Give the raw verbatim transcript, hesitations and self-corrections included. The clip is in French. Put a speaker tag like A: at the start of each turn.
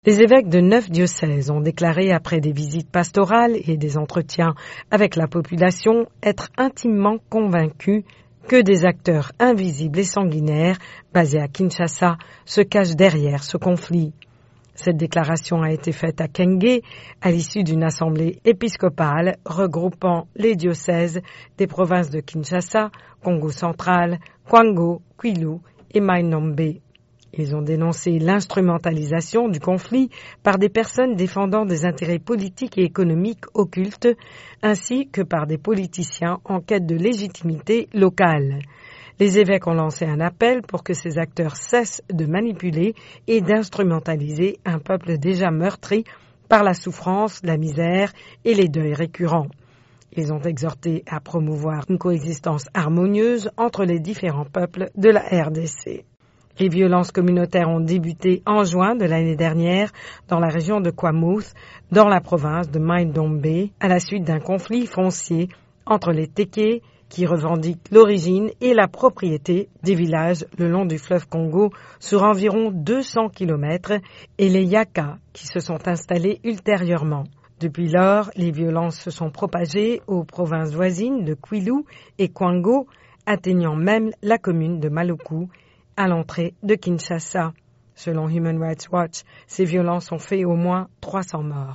A: Les évêques de neuf diocèses ont déclaré, après des visites pastorales et des entretiens avec la population, être intimement convaincus que des acteurs invisibles et sanguinaires, basés à Kinshasa, se cachent derrière ce conflit. Cette déclaration a été faite à Kenge, à l'issue d'une assemblée épiscopale regroupant les diocèses des provinces de Kinshasa, Congo central, Kwango, Kwilu et Mai-Ndombe. Ils ont dénoncé l'instrumentalisation du conflit par des personnes défendant des intérêts politiques et économiques occultes, ainsi que par des politiciens en quête de légitimité locale. Les évêques ont lancé un appel pour que ces acteurs cessent de manipuler et d'instrumentaliser un peuple déjà meurtri par la souffrance, la misère et les deuils récurrents. Ils ont exhorté à promouvoir une coexistence harmonieuse entre les différents peuples de la R D C. Les violences communautaires ont débuté en juin de l'année dernière dans la région de Kwamouth, dans la province de Mai-Ndombe, à la suite d'un conflit foncier entre les Téké, qui revendiquent l'origine et la propriété des villages le long du fleuve Congo sur environ deux cents kilomètres, et les Yaka, qui se sont installés ultérieurement. Depuis lors, les violences se sont propagées aux provinces voisines de Kwilu et Kwango, atteignant même la commune de Maluku, à l'entrée de Kinshasa. Selon Human Rights Watch, ces violences ont fait au moins trois cents morts.